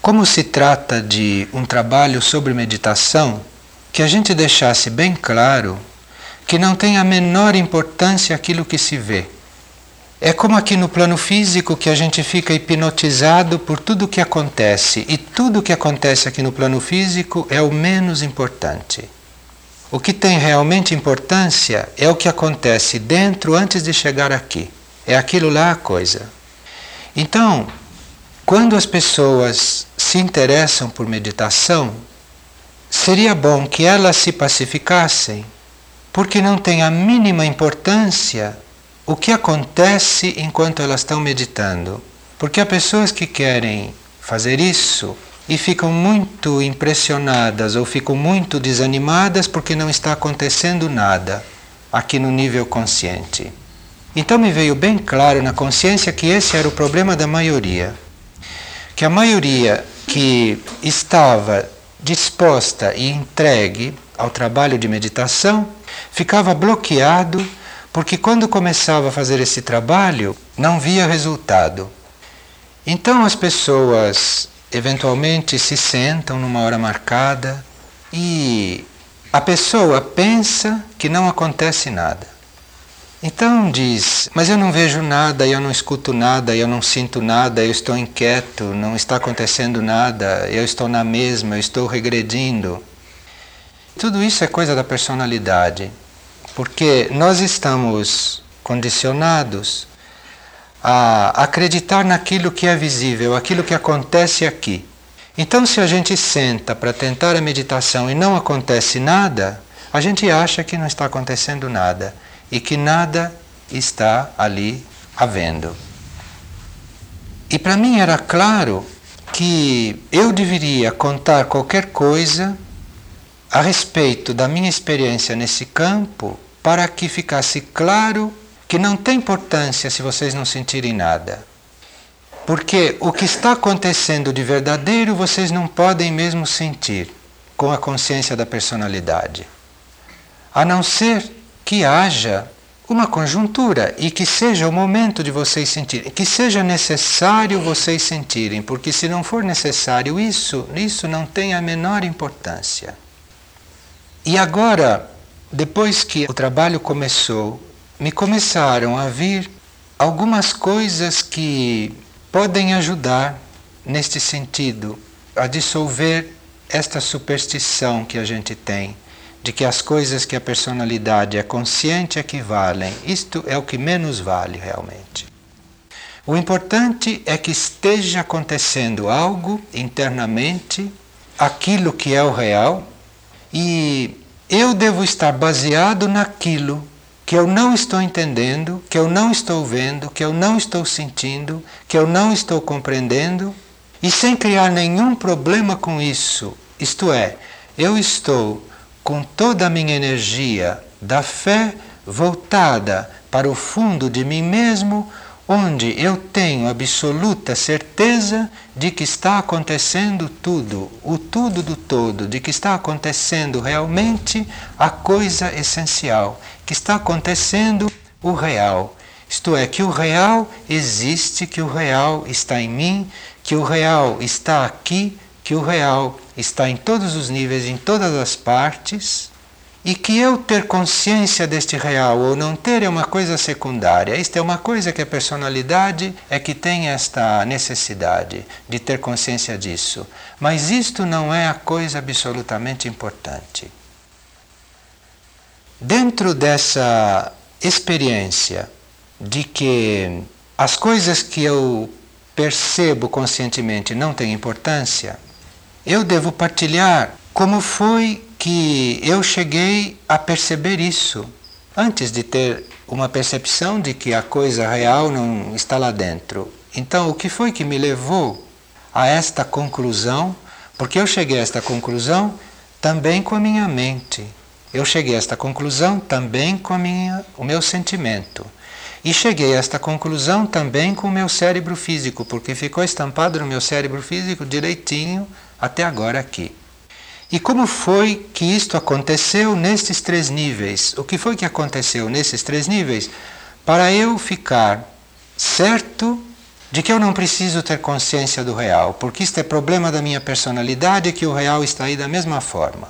como se trata de um trabalho sobre meditação, que a gente deixasse bem claro que não tem a menor importância aquilo que se vê. É como aqui no plano físico que a gente fica hipnotizado por tudo o que acontece, e tudo o que acontece aqui no plano físico é o menos importante. O que tem realmente importância é o que acontece dentro antes de chegar aqui. É aquilo lá a coisa. Então, quando as pessoas se interessam por meditação, seria bom que elas se pacificassem, porque não tem a mínima importância o que acontece enquanto elas estão meditando. Porque há pessoas que querem fazer isso e ficam muito impressionadas ou ficam muito desanimadas porque não está acontecendo nada aqui no nível consciente. Então me veio bem claro na consciência que esse era o problema da maioria. Que a maioria que estava disposta e entregue ao trabalho de meditação ficava bloqueado porque quando começava a fazer esse trabalho não via resultado. Então as pessoas eventualmente se sentam numa hora marcada e a pessoa pensa que não acontece nada. Então diz, mas eu não vejo nada, eu não escuto nada, eu não sinto nada, eu estou inquieto, não está acontecendo nada, eu estou na mesma, eu estou regredindo. Tudo isso é coisa da personalidade, porque nós estamos condicionados a acreditar naquilo que é visível, aquilo que acontece aqui. Então se a gente senta para tentar a meditação e não acontece nada, a gente acha que não está acontecendo nada. E que nada está ali havendo. E para mim era claro que eu deveria contar qualquer coisa a respeito da minha experiência nesse campo para que ficasse claro que não tem importância se vocês não sentirem nada. Porque o que está acontecendo de verdadeiro vocês não podem mesmo sentir com a consciência da personalidade. A não ser que haja uma conjuntura e que seja o momento de vocês sentirem, que seja necessário vocês sentirem, porque se não for necessário isso não tem a menor importância. E agora, depois que o trabalho começou, me começaram a vir algumas coisas que podem ajudar neste sentido, a dissolver esta superstição que a gente tem, de que as coisas que a personalidade é consciente é que valem. Isto é o que menos vale realmente. O importante é que esteja acontecendo algo internamente, aquilo que é o real, e eu devo estar baseado naquilo que eu não estou entendendo, que eu não estou vendo, que eu não estou sentindo, que eu não estou compreendendo, e sem criar nenhum problema com isso. Isto é, eu estou com toda a minha energia da fé voltada para o fundo de mim mesmo, onde eu tenho absoluta certeza de que está acontecendo tudo, o tudo do todo, de que está acontecendo realmente a coisa essencial, que está acontecendo o real. Isto é, que o real existe, que o real está em mim, que o real está aqui, que o real está em todos os níveis, em todas as partes, e que eu ter consciência deste real ou não ter é uma coisa secundária. Isto é uma coisa que a personalidade é que tem esta necessidade de ter consciência disso. Mas isto não é a coisa absolutamente importante. Dentro dessa experiência de que as coisas que eu percebo conscientemente não têm importância, eu devo partilhar como foi que eu cheguei a perceber isso, antes de ter uma percepção de que a coisa real não está lá dentro. Então, o que foi que me levou a esta conclusão? Porque eu cheguei a esta conclusão também com a minha mente. Eu cheguei a esta conclusão também com o meu sentimento. E cheguei a esta conclusão também com o meu cérebro físico, porque ficou estampado no meu cérebro físico direitinho até agora aqui. E como foi que isto aconteceu nestes 3 níveis? O que foi que aconteceu nesses 3 níveis para eu ficar certo de que eu não preciso ter consciência do real, porque isto é problema da minha personalidade, que o real está aí da mesma forma.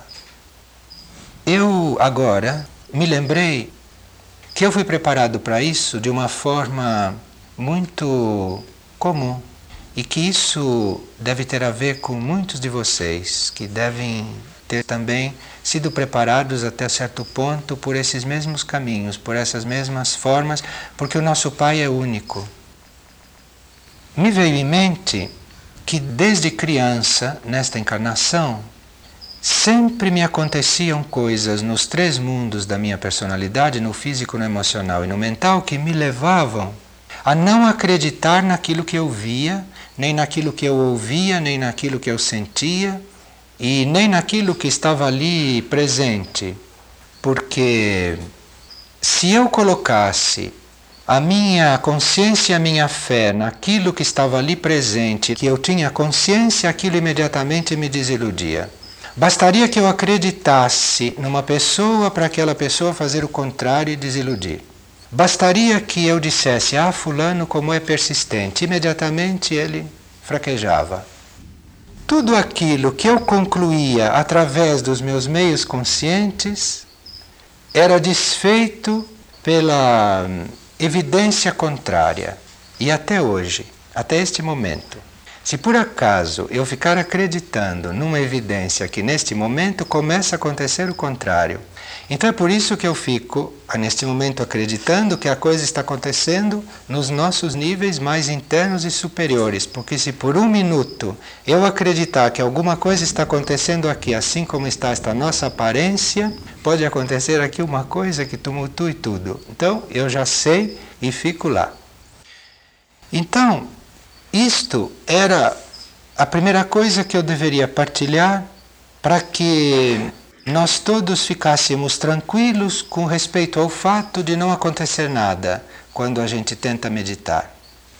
Eu agora me lembrei que eu fui preparado para isso de uma forma muito comum e que isso deve ter a ver com muitos de vocês que devem ter também sido preparados até certo ponto por esses mesmos caminhos, por essas mesmas formas, porque o nosso Pai é único. Me veio em mente que desde criança, nesta encarnação, sempre me aconteciam coisas nos três mundos da minha personalidade, no físico, no emocional e no mental, que me levavam a não acreditar naquilo que eu via, nem naquilo que eu ouvia, nem naquilo que eu sentia, e nem naquilo que estava ali presente. Porque se eu colocasse a minha consciência e a minha fé naquilo que estava ali presente, que eu tinha consciência, aquilo imediatamente me desiludia. Bastaria que eu acreditasse numa pessoa para aquela pessoa fazer o contrário e desiludir. Bastaria que eu dissesse, fulano como é persistente, imediatamente ele fraquejava. Tudo aquilo que eu concluía através dos meus meios conscientes era desfeito pela evidência contrária. E até hoje, até este momento, se por acaso eu ficar acreditando numa evidência que neste momento começa a acontecer o contrário, então é por isso que eu fico neste momento acreditando que a coisa está acontecendo nos nossos níveis mais internos e superiores, porque se por um minuto eu acreditar que alguma coisa está acontecendo aqui, assim como está esta nossa aparência, pode acontecer aqui uma coisa que tumultue tudo. Então eu já sei e fico lá. Então, isto era a primeira coisa que eu deveria partilhar para que nós todos ficássemos tranquilos com respeito ao fato de não acontecer nada quando a gente tenta meditar.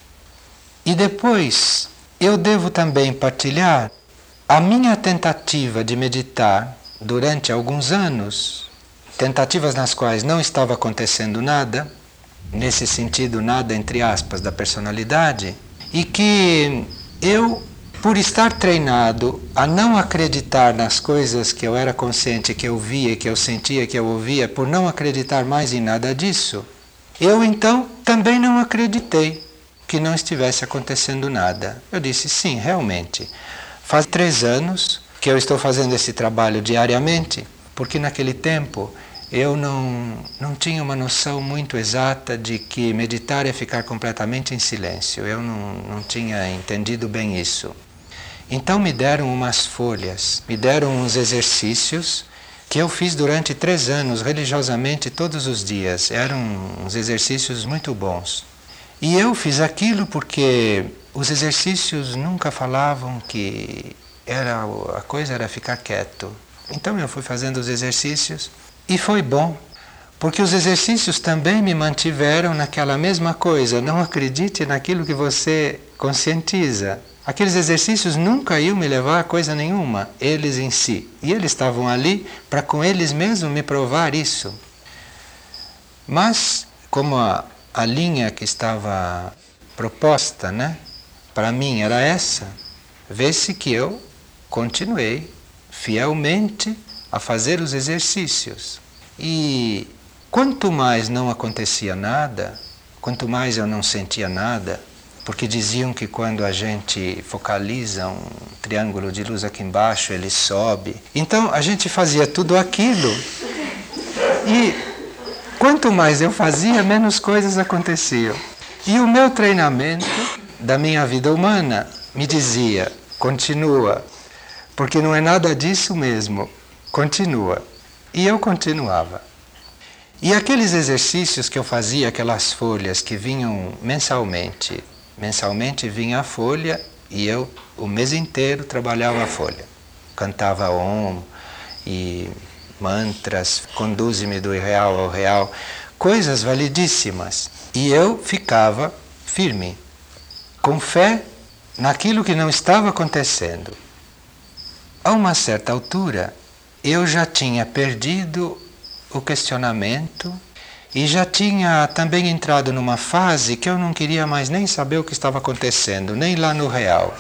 E depois, eu devo também partilhar a minha tentativa de meditar durante alguns anos, tentativas nas quais não estava acontecendo nada, nesse sentido nada entre aspas da personalidade, e que eu, por estar treinado a não acreditar nas coisas que eu era consciente, que eu via, que eu sentia, que eu ouvia, por não acreditar mais em nada disso, eu então também não acreditei que não estivesse acontecendo nada. Eu disse, sim, realmente, faz 3 anos que eu estou fazendo esse trabalho diariamente, porque naquele tempo eu não tinha uma noção muito exata de que meditar é ficar completamente em silêncio. Eu não tinha entendido bem isso. Então me deram umas folhas, me deram uns exercícios que eu fiz durante 3 anos, religiosamente, todos os dias. Eram uns exercícios muito bons. E eu fiz aquilo porque os exercícios nunca falavam que a coisa era ficar quieto. Então eu fui fazendo os exercícios. E foi bom, porque os exercícios também me mantiveram naquela mesma coisa. Não acredite naquilo que você conscientiza. Aqueles exercícios nunca iam me levar a coisa nenhuma, eles em si. E eles estavam ali para com eles mesmos me provar isso. Mas, como a linha que estava proposta, para mim era essa, vê-se que eu continuei fielmente a fazer os exercícios. E quanto mais não acontecia nada, quanto mais eu não sentia nada, porque diziam que quando a gente focaliza um triângulo de luz aqui embaixo, ele sobe. Então a gente fazia tudo aquilo e quanto mais eu fazia, menos coisas aconteciam. E o meu treinamento da minha vida humana me dizia, continua, porque não é nada disso mesmo. Continua. E eu continuava. E aqueles exercícios que eu fazia, aquelas folhas que vinham mensalmente vinha a folha e eu o mês inteiro trabalhava a folha. Cantava Om e mantras, conduze-me do irreal ao real, coisas validíssimas. E eu ficava firme, com fé naquilo que não estava acontecendo. A uma certa altura, eu já tinha perdido o questionamento E já tinha também entrado numa fase que eu não queria mais nem saber o que estava acontecendo, nem lá no real.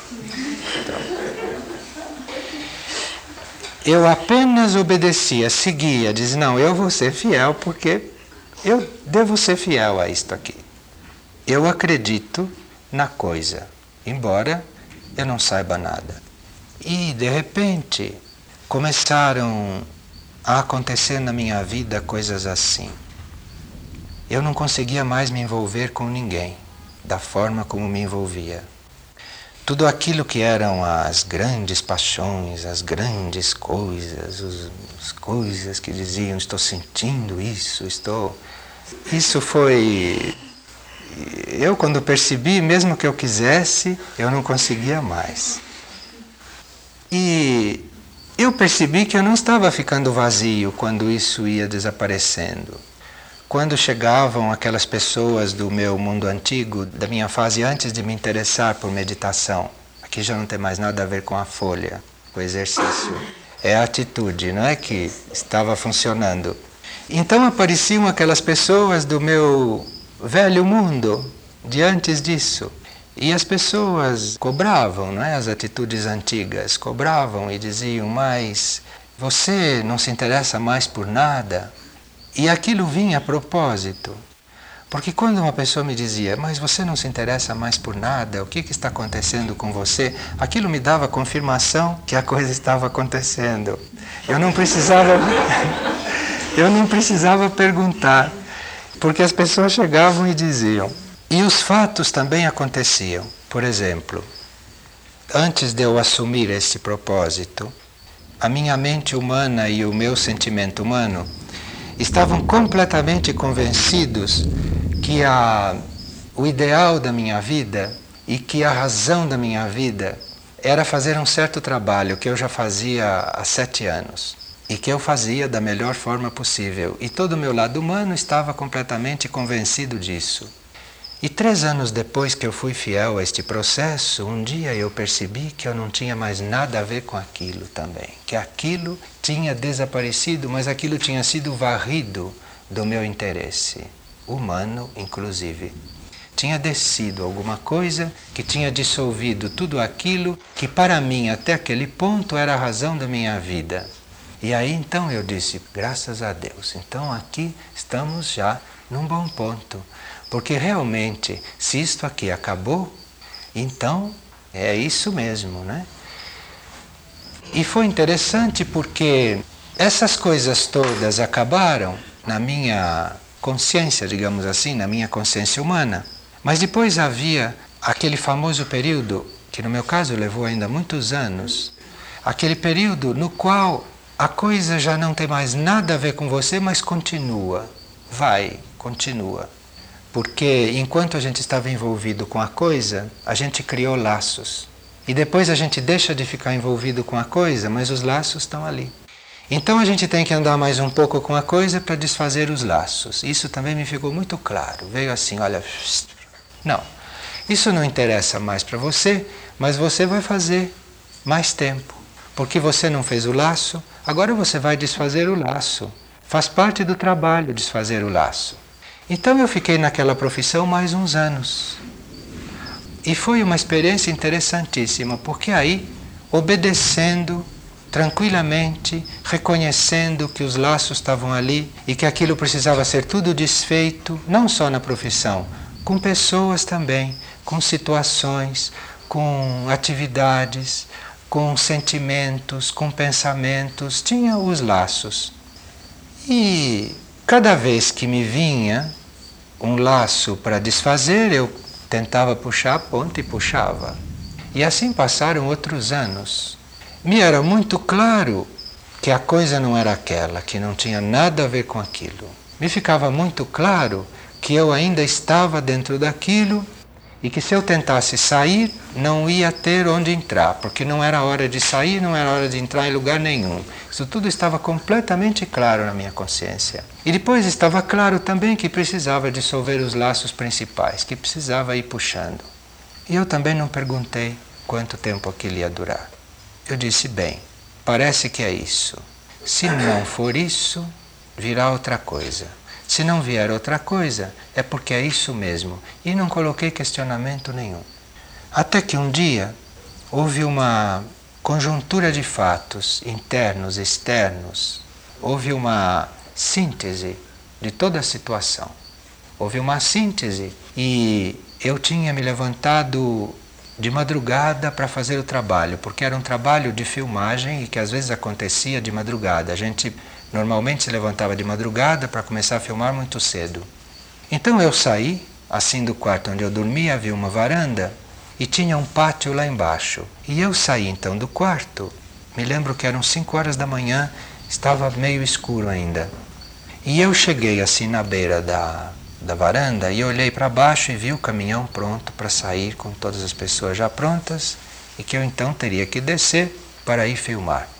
Eu apenas obedecia, seguia, dizia, não, eu vou ser fiel porque eu devo ser fiel a isto aqui. Eu acredito na coisa, embora eu não saiba nada. E, de repente, começaram a acontecer na minha vida coisas assim. Eu não conseguia mais me envolver com ninguém, da forma como me envolvia. Tudo aquilo que eram as grandes paixões, as grandes coisas, as coisas que diziam, estou sentindo isso, Isso foi... Eu, quando percebi, mesmo que eu quisesse, eu não conseguia mais. E eu percebi que eu não estava ficando vazio quando isso ia desaparecendo. Quando chegavam aquelas pessoas do meu mundo antigo, da minha fase antes de me interessar por meditação, aqui já não tem mais nada a ver com a folha, com o exercício, é a atitude, não é que estava funcionando. Então apareciam aquelas pessoas do meu velho mundo, de antes disso, e as pessoas cobravam, não é? As atitudes antigas, cobravam e diziam, mas você não se interessa mais por nada? E aquilo vinha a propósito, porque quando uma pessoa me dizia, mas você não se interessa mais por nada, o que está acontecendo com você? Aquilo me dava confirmação que a coisa estava acontecendo. Eu não precisava perguntar, porque as pessoas chegavam e diziam. E os fatos também aconteciam. Por exemplo, antes de eu assumir esse propósito, a minha mente humana e o meu sentimento humano estavam completamente convencidos que o ideal da minha vida e que a razão da minha vida era fazer um certo trabalho que eu já fazia há 7 anos e que eu fazia da melhor forma possível. E todo o meu lado humano estava completamente convencido disso. E 3 anos depois que eu fui fiel a este processo, um dia eu percebi que eu não tinha mais nada a ver com aquilo também. Que aquilo tinha desaparecido, mas aquilo tinha sido varrido do meu interesse, humano inclusive. Tinha descido alguma coisa que tinha dissolvido tudo aquilo que para mim até aquele ponto era a razão da minha vida. E aí então eu disse, graças a Deus, então aqui estamos já num bom ponto. Porque realmente, se isto aqui acabou, então é isso mesmo, né? E foi interessante porque essas coisas todas acabaram na minha consciência, digamos assim, na minha consciência humana. Mas depois havia aquele famoso período, que no meu caso levou ainda muitos anos, aquele período no qual a coisa já não tem mais nada a ver com você, mas continua, continua. Porque enquanto a gente estava envolvido com a coisa, a gente criou laços. E depois a gente deixa de ficar envolvido com a coisa, mas os laços estão ali. Então a gente tem que andar mais um pouco com a coisa para desfazer os laços. Isso também me ficou muito claro. Veio assim, olha, não, isso não interessa mais para você, mas você vai fazer mais tempo. Porque você não fez o laço, agora você vai desfazer o laço. Faz parte do trabalho desfazer o laço. Então eu fiquei naquela profissão mais uns anos. E foi uma experiência interessantíssima, porque aí, obedecendo tranquilamente, reconhecendo que os laços estavam ali e que aquilo precisava ser tudo desfeito, não só na profissão, com pessoas também, com situações, com atividades, com sentimentos, com pensamentos, tinha os laços. E cada vez que me vinha um laço para desfazer, eu tentava puxar a ponta e puxava. E assim passaram outros anos. Me era muito claro que a coisa não era aquela, que não tinha nada a ver com aquilo. Me ficava muito claro que eu ainda estava dentro daquilo e que se eu tentasse sair, não ia ter onde entrar, porque não era hora de sair, não era hora de entrar em lugar nenhum. Isso tudo estava completamente claro na minha consciência. E depois estava claro também que precisava dissolver os laços principais, que precisava ir puxando. E eu também não perguntei quanto tempo aquilo ia durar. Eu disse, bem, parece que é isso. Se não for isso, virá outra coisa. Se não vier outra coisa, é porque é isso mesmo. E não coloquei questionamento nenhum. Até que um dia houve uma conjuntura de fatos internos, externos. Houve uma síntese de toda a situação. Houve uma síntese e eu tinha me levantado de madrugada para fazer o trabalho, porque era um trabalho de filmagem e que às vezes acontecia de madrugada. A gente normalmente se levantava de madrugada para começar a filmar muito cedo. Então eu saí, assim do quarto onde eu dormia, havia uma varanda e tinha um pátio lá embaixo. E eu saí então do quarto, me lembro que eram 5 horas da manhã, estava meio escuro ainda. E eu cheguei assim na beira da varanda e olhei para baixo e vi o caminhão pronto para sair com todas as pessoas já prontas e que eu então teria que descer para ir filmar.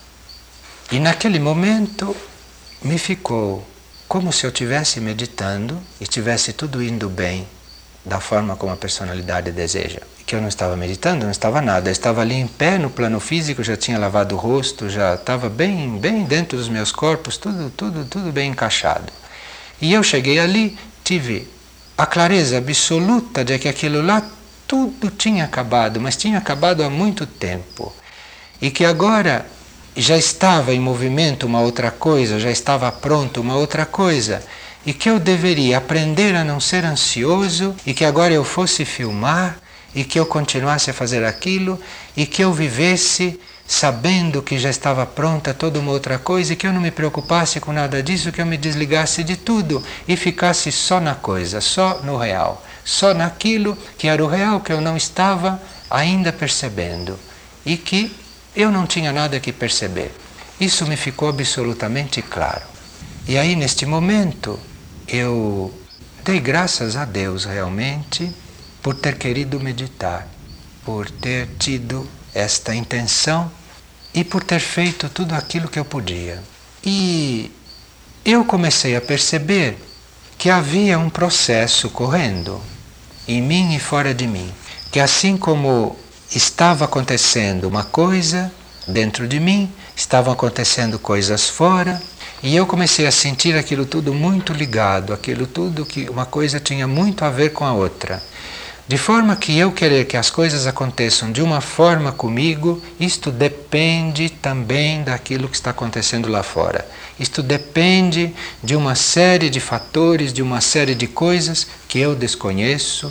E naquele momento me ficou como se eu estivesse meditando e estivesse tudo indo bem da forma como a personalidade deseja. Que eu não estava meditando, não estava nada, eu estava ali em pé no plano físico, já tinha lavado o rosto, já estava bem dentro dos meus corpos, tudo bem encaixado. E eu cheguei ali, tive a clareza absoluta de que aquilo lá tudo tinha acabado, mas tinha acabado há muito tempo. E que agora já estava em movimento uma outra coisa, já estava pronto uma outra coisa. E que eu deveria aprender a não ser ansioso, e que agora eu fosse filmar, e que eu continuasse a fazer aquilo, e que eu vivesse sabendo que já estava pronta toda uma outra coisa, e que eu não me preocupasse com nada disso, que eu me desligasse de tudo e ficasse só na coisa, só no real, só naquilo que era o real, que eu não estava ainda percebendo, e que eu não tinha nada que perceber. Isso me ficou absolutamente claro. E aí, neste momento, eu dei graças a Deus realmente por ter querido meditar, por ter tido esta intenção e por ter feito tudo aquilo que eu podia. E eu comecei a perceber que havia um processo correndo em mim e fora de mim, que assim como estava acontecendo uma coisa dentro de mim, estavam acontecendo coisas fora, e eu comecei a sentir aquilo tudo muito ligado, aquilo tudo que uma coisa tinha muito a ver com a outra. De forma que eu querer que as coisas aconteçam de uma forma comigo, isto depende também daquilo que está acontecendo lá fora. Isto depende de uma série de fatores, de uma série de coisas que eu desconheço.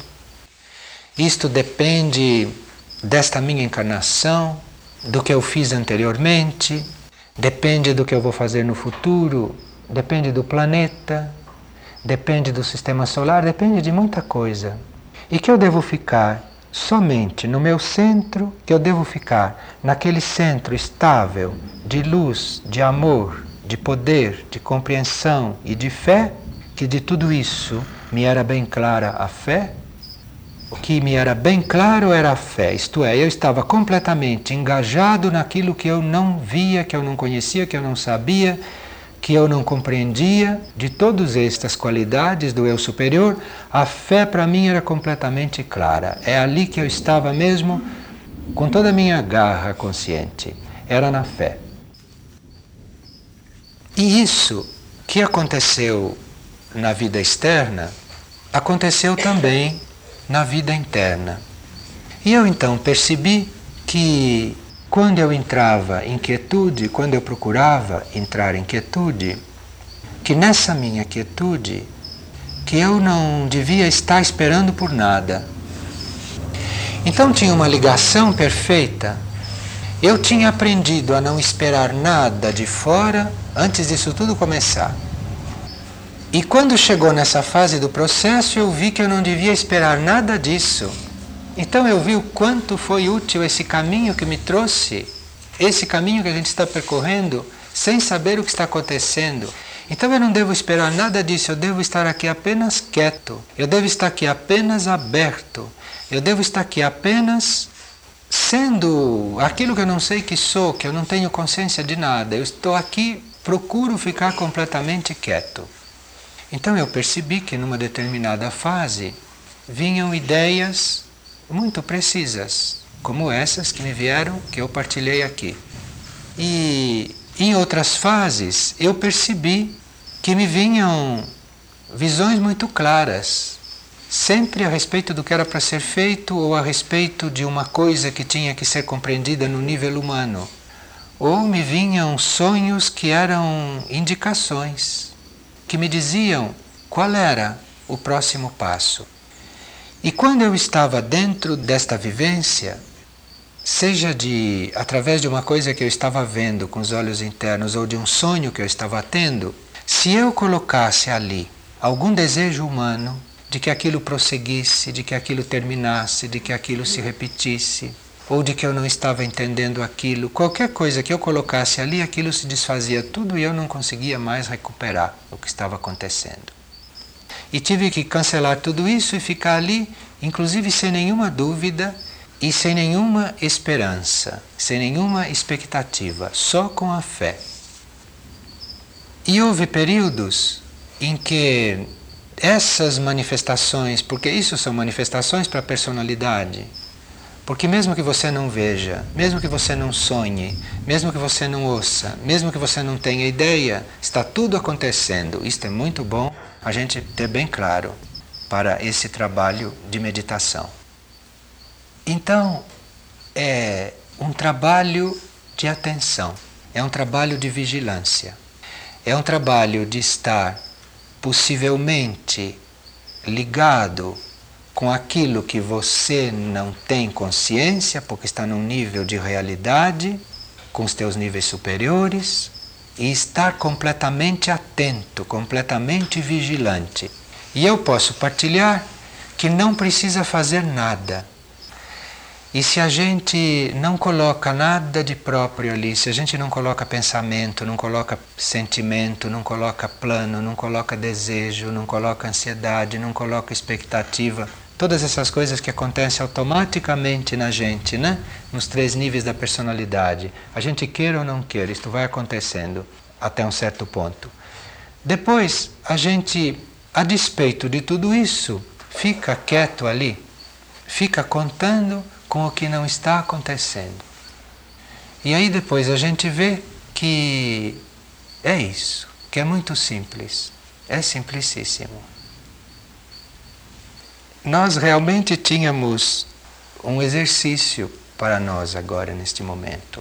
Isto depende desta minha encarnação, do que eu fiz anteriormente, depende do que eu vou fazer no futuro, depende do planeta, depende do sistema solar, depende de muita coisa. E que eu devo ficar somente no meu centro, que eu devo ficar naquele centro estável de luz, de amor, de poder, de compreensão e de fé, que de tudo isso me era bem clara a fé. O que me era bem claro era a fé, isto é, eu estava completamente engajado naquilo que eu não via, que eu não conhecia, que eu não sabia, que eu não compreendia. De todas estas qualidades do eu superior, a fé para mim era completamente clara. É ali que eu estava mesmo, com toda a minha garra consciente, era na fé. E isso que aconteceu na vida externa, aconteceu também na vida interna. E eu então percebi que quando eu entrava em quietude, quando eu procurava entrar em quietude, que nessa minha quietude, que eu não devia estar esperando por nada. Então tinha uma ligação perfeita. Eu tinha aprendido a não esperar nada de fora antes disso tudo começar. E quando chegou nessa fase do processo, eu vi que eu não devia esperar nada disso. Então eu vi o quanto foi útil esse caminho que me trouxe, esse caminho que a gente está percorrendo, sem saber o que está acontecendo. Então eu não devo esperar nada disso, eu devo estar aqui apenas quieto, eu devo estar aqui apenas aberto, eu devo estar aqui apenas sendo aquilo que eu não sei que sou, que eu não tenho consciência de nada. Eu estou aqui, procuro ficar completamente quieto. Então eu percebi que numa determinada fase vinham ideias muito precisas, como essas que me vieram, que eu partilhei aqui. E em outras fases eu percebi que me vinham visões muito claras, sempre a respeito do que era para ser feito ou a respeito de uma coisa que tinha que ser compreendida no nível humano. Ou me vinham sonhos que eram indicações, que me diziam qual era o próximo passo. E quando eu estava dentro desta vivência, seja através de uma coisa que eu estava vendo com os olhos internos ou de um sonho que eu estava tendo, se eu colocasse ali algum desejo humano de que aquilo prosseguisse, de que aquilo terminasse, de que aquilo se repetisse, ou de que eu não estava entendendo aquilo, qualquer coisa que eu colocasse ali, aquilo se desfazia tudo e eu não conseguia mais recuperar o que estava acontecendo. E tive que cancelar tudo isso e ficar ali, inclusive sem nenhuma dúvida e sem nenhuma esperança, sem nenhuma expectativa, só com a fé. E houve períodos em que essas manifestações, porque isso são manifestações para a personalidade, porque mesmo que você não veja, mesmo que você não sonhe, mesmo que você não ouça, mesmo que você não tenha ideia, está tudo acontecendo. Isto é muito bom a gente ter bem claro para esse trabalho de meditação. Então, é um trabalho de atenção, é um trabalho de vigilância, é um trabalho de estar possivelmente ligado com aquilo que você não tem consciência, porque está num nível de realidade, com os teus níveis superiores, e estar completamente atento, completamente vigilante. E eu posso partilhar que não precisa fazer nada. E se a gente não coloca nada de próprio ali, se a gente não coloca pensamento, não coloca sentimento, não coloca plano, não coloca desejo, não coloca ansiedade, não coloca expectativa, todas essas coisas que acontecem automaticamente na gente, né? Nos 3 níveis da personalidade. A gente queira ou não queira, isto vai acontecendo até um certo ponto. Depois, a gente, a despeito de tudo isso, fica quieto ali, fica contando com o que não está acontecendo. E aí depois a gente vê que é isso, que é muito simples, é simplicíssimo. Nós realmente tínhamos um exercício para nós agora, neste momento.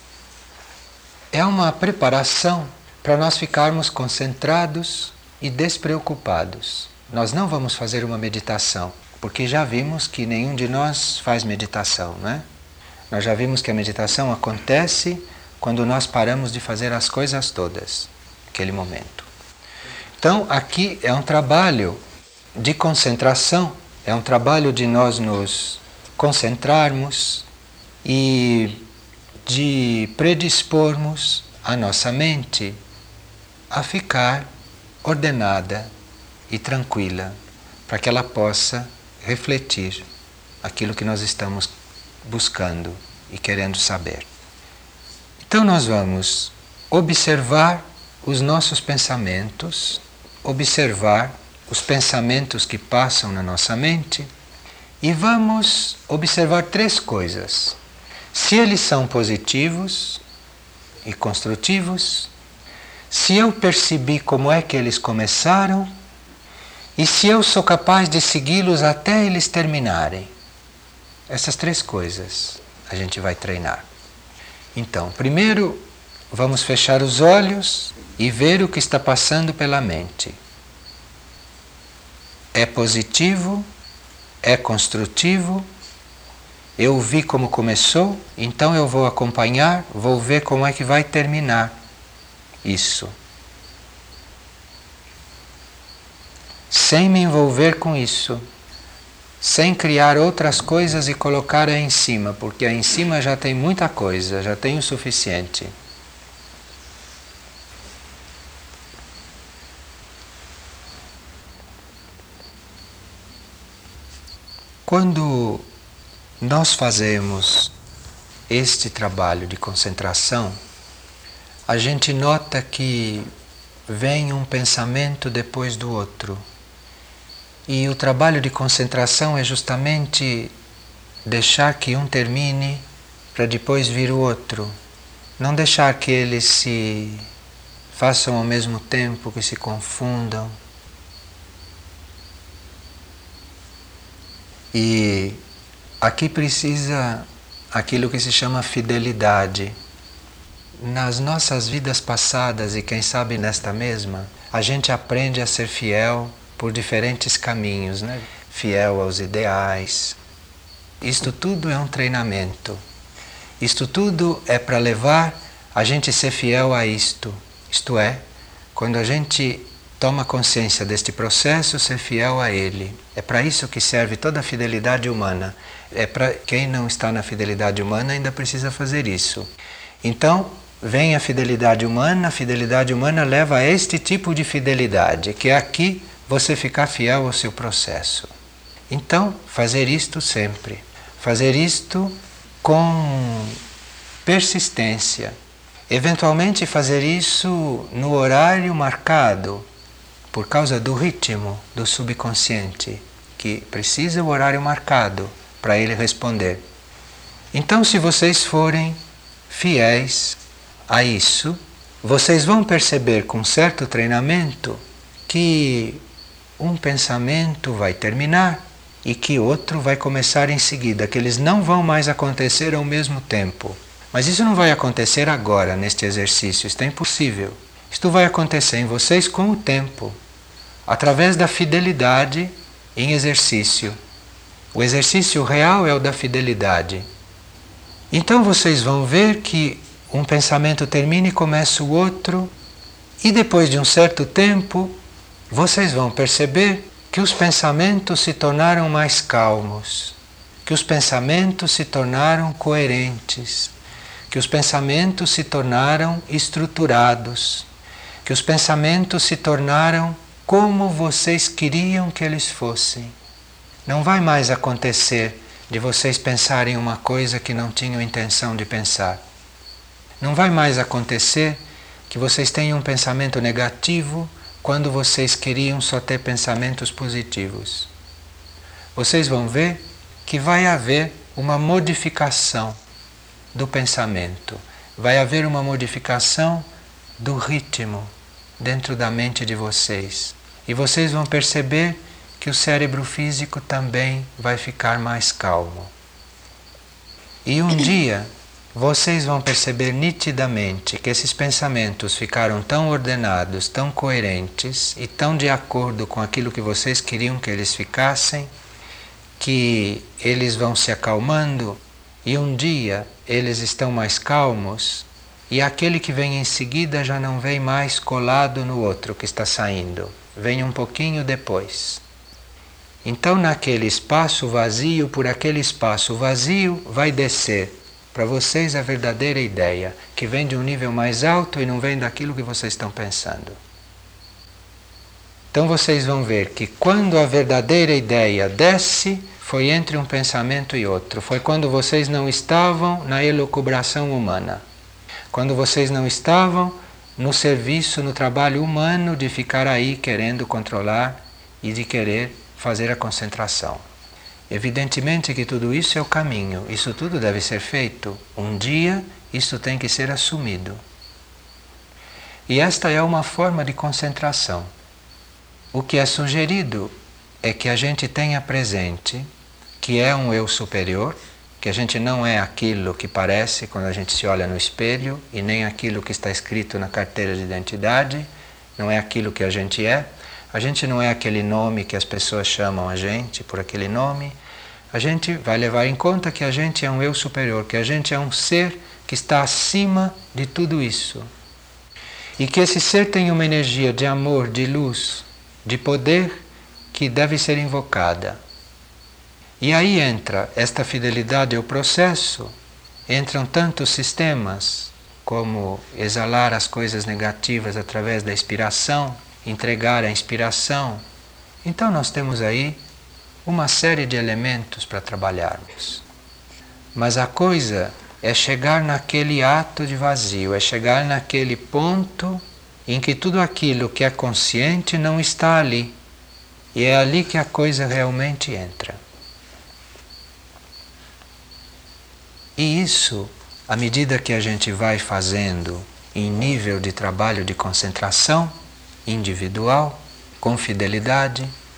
É uma preparação para nós ficarmos concentrados e despreocupados. Nós não vamos fazer uma meditação, porque já vimos que nenhum de nós faz meditação, não é? Nós já vimos que a meditação acontece quando nós paramos de fazer as coisas todas, naquele momento. Então, aqui é um trabalho de concentração, é um trabalho de nós nos concentrarmos e de predispormos a nossa mente a ficar ordenada e tranquila, para que ela possa refletir aquilo que nós estamos buscando e querendo saber. Então nós vamos observar os nossos pensamentos, observar os pensamentos que passam na nossa mente e vamos observar 3 coisas. Se eles são positivos e construtivos, se eu percebi como é que eles começaram, e se eu sou capaz de segui-los até eles terminarem. Essas 3 coisas a gente vai treinar. Então, primeiro, vamos fechar os olhos e ver o que está passando pela mente. É positivo? É construtivo? Eu vi como começou, então eu vou acompanhar, vou ver como é que vai terminar isso. Sem me envolver com isso, sem criar outras coisas e colocar aí em cima, porque aí em cima já tem muita coisa, já tem o suficiente. Quando nós fazemos este trabalho de concentração, a gente nota que vem um pensamento depois do outro. E o trabalho de concentração é justamente deixar que um termine para depois vir o outro. Não deixar que eles se façam ao mesmo tempo, que se confundam. E aqui precisa aquilo que se chama fidelidade. Nas nossas vidas passadas e quem sabe nesta mesma, a gente aprende a ser fiel por diferentes caminhos, né? Fiel aos ideais. Isto tudo é um treinamento. Isto tudo é para levar a gente a ser fiel a isto. Isto é, quando a gente toma consciência deste processo, ser fiel a ele. É para isso que serve toda a fidelidade humana. É para quem não está na fidelidade humana ainda precisa fazer isso. Então, vem a fidelidade humana leva a este tipo de fidelidade, que é aqui você ficar fiel ao seu processo. Então, fazer isto sempre. Fazer isto com persistência. Eventualmente fazer isso no horário marcado, por causa do ritmo do subconsciente, que precisa o horário marcado para ele responder. Então, se vocês forem fiéis a isso, vocês vão perceber com certo treinamento que um pensamento vai terminar e que outro vai começar em seguida, que eles não vão mais acontecer ao mesmo tempo. Mas isso não vai acontecer agora, neste exercício, isto é impossível. Isto vai acontecer em vocês com o tempo, através da fidelidade em exercício. O exercício real é o da fidelidade. Então vocês vão ver que um pensamento termina e começa o outro, e depois de um certo tempo, vocês vão perceber que os pensamentos se tornaram mais calmos, que os pensamentos se tornaram coerentes, que os pensamentos se tornaram estruturados, que os pensamentos se tornaram como vocês queriam que eles fossem. Não vai mais acontecer de vocês pensarem uma coisa que não tinham intenção de pensar. Não vai mais acontecer que vocês tenham um pensamento negativo quando vocês queriam só ter pensamentos positivos. Vocês vão ver que vai haver uma modificação do pensamento, vai haver uma modificação do ritmo dentro da mente de vocês. E vocês vão perceber que o cérebro físico também vai ficar mais calmo. E um dia vocês vão perceber nitidamente que esses pensamentos ficaram tão ordenados, tão coerentes e tão de acordo com aquilo que vocês queriam que eles ficassem, que eles vão se acalmando e um dia eles estão mais calmos e aquele que vem em seguida já não vem mais colado no outro que está saindo, vem um pouquinho depois. Então, naquele espaço vazio, por aquele espaço vazio, vai descer para vocês a verdadeira ideia, que vem de um nível mais alto e não vem daquilo que vocês estão pensando. Então vocês vão ver que quando a verdadeira ideia desce, foi entre um pensamento e outro. Foi quando vocês não estavam na elucubração humana. Quando vocês não estavam no serviço, no trabalho humano de ficar aí querendo controlar e de querer fazer a concentração. Evidentemente que tudo isso é o caminho, isso tudo deve ser feito. Um dia isso tem que ser assumido. E esta é uma forma de concentração. O que é sugerido é que a gente tenha presente que é um eu superior, que a gente não é aquilo que parece quando a gente se olha no espelho e nem aquilo que está escrito na carteira de identidade, não é aquilo que a gente é. A gente não é aquele nome que as pessoas chamam a gente por aquele nome. A gente vai levar em conta que a gente é um eu superior, que a gente é um ser que está acima de tudo isso. E que esse ser tem uma energia de amor, de luz, de poder que deve ser invocada. E aí entra esta fidelidade ao processo, entram tantos sistemas como exalar as coisas negativas através da inspiração, entregar a inspiração. Então nós temos aí uma série de elementos para trabalharmos. Mas a coisa é chegar naquele ato de vazio, é chegar naquele ponto em que tudo aquilo que é consciente não está ali. E é ali que a coisa realmente entra. E isso, à medida que a gente vai fazendo em nível de trabalho de concentração individual, com fidelidade,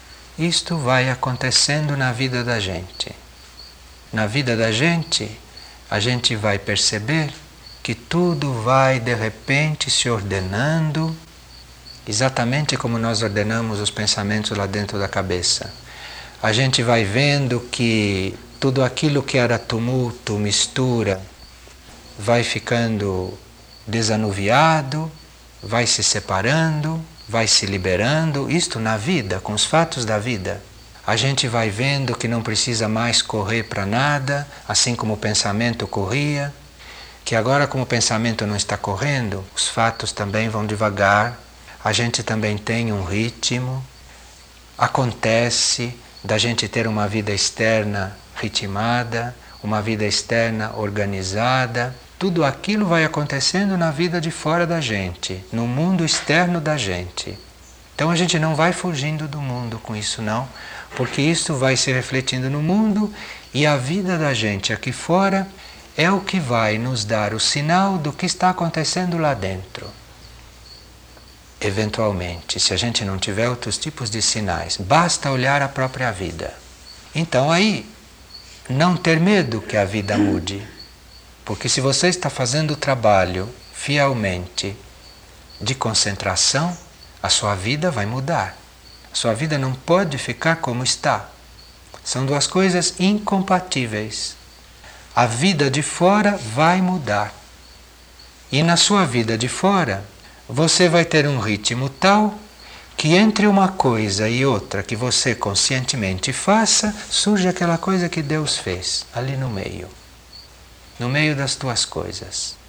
isto vai acontecendo na vida da gente. Na vida da gente, a gente vai perceber que tudo vai de repente se ordenando, exatamente como nós ordenamos os pensamentos lá dentro da cabeça. A gente vai vendo que tudo aquilo que era tumulto, mistura, vai ficando desanuviado, vai se separando, vai se liberando, isto na vida, com os fatos da vida. A gente vai vendo que não precisa mais correr para nada, assim como o pensamento corria, que agora como o pensamento não está correndo, os fatos também vão devagar, a gente também tem um ritmo, acontece da gente ter uma vida externa ritmada, uma vida externa organizada, tudo aquilo vai acontecendo na vida de fora da gente, no mundo externo da gente. Então a gente não vai fugindo do mundo com isso não, porque isso vai se refletindo no mundo e a vida da gente aqui fora é o que vai nos dar o sinal do que está acontecendo lá dentro. Eventualmente, se a gente não tiver outros tipos de sinais, basta olhar a própria vida. Então aí, não ter medo que a vida mude. Porque se você está fazendo o trabalho fielmente de concentração, a sua vida vai mudar. A sua vida não pode ficar como está. São duas coisas incompatíveis. A vida de fora vai mudar. E na sua vida de fora, você vai ter um ritmo tal que entre uma coisa e outra que você conscientemente faça, surge aquela coisa que Deus fez ali no meio das tuas coisas.